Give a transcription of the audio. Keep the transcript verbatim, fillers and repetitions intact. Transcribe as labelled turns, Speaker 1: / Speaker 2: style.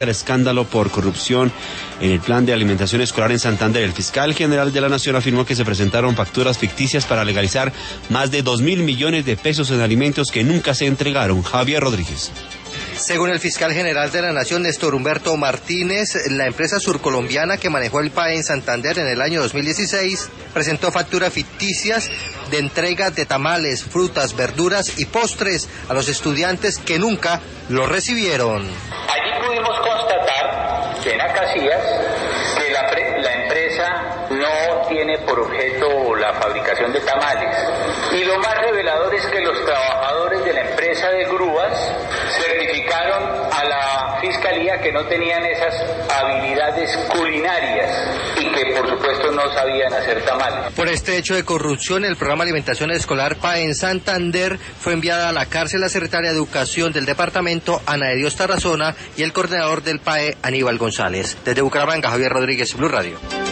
Speaker 1: escándalo por corrupción en el plan de alimentación escolar en Santander. El fiscal general de la Nación afirmó que se presentaron facturas ficticias para legalizar más de dos mil millones de pesos en alimentos que nunca se entregaron. Javier Rodríguez.
Speaker 2: Según el fiscal general de la Nación, Néstor Humberto Martínez, la empresa surcolombiana que manejó el P A E en Santander en el año dos mil dieciséis presentó facturas ficticias de entrega de tamales, frutas, verduras y postres a los estudiantes que nunca los recibieron.
Speaker 3: Allí pudimos constatar que en Acacías que la, pre, la empresa no tiene por objeto la fabricación de tamales. Y lo más revelador es que los trabajadores de la empresa de grúas certificaron a la fiscalía que no tenían esas habilidades culinarias y que por supuesto no sabían hacer tamales.
Speaker 2: Por este hecho de corrupción, el programa de alimentación escolar P A E en Santander fue enviada a la cárcel la secretaria de Educación del departamento, Ana de Dios Tarazona, y el coordinador del P A E, Aníbal González. Desde Bucaramanga, Javier Rodríguez, Blue Radio.